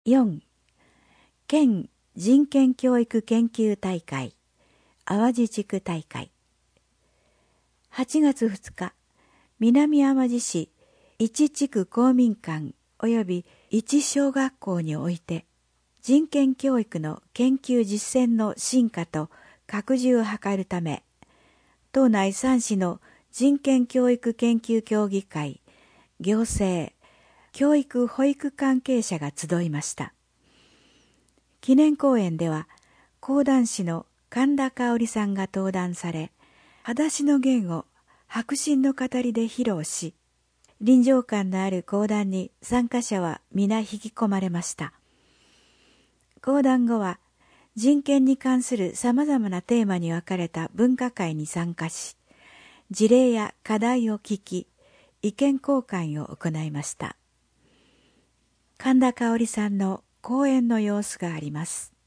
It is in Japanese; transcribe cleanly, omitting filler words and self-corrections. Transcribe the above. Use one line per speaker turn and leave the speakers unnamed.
4. 県人権教育研究大会淡路地区大会。8月2日、南淡路市一地区公民館及び一小学校において、人権教育の研究実践の進化と拡充を図るため、島内3市の人権教育研究協議会、行政、教育保育関係者が集いました。記念講演では、講談師の神田香織さんが登壇され、裸足の弦を迫真の語りで披露し、臨場感のある講談に参加者は皆引き込まれました。講談後は、人権に関する様々なテーマに分かれた分科会に参加し、事例や課題を聞き、意見交換を行いました。神田香織さんの講演の様子があります。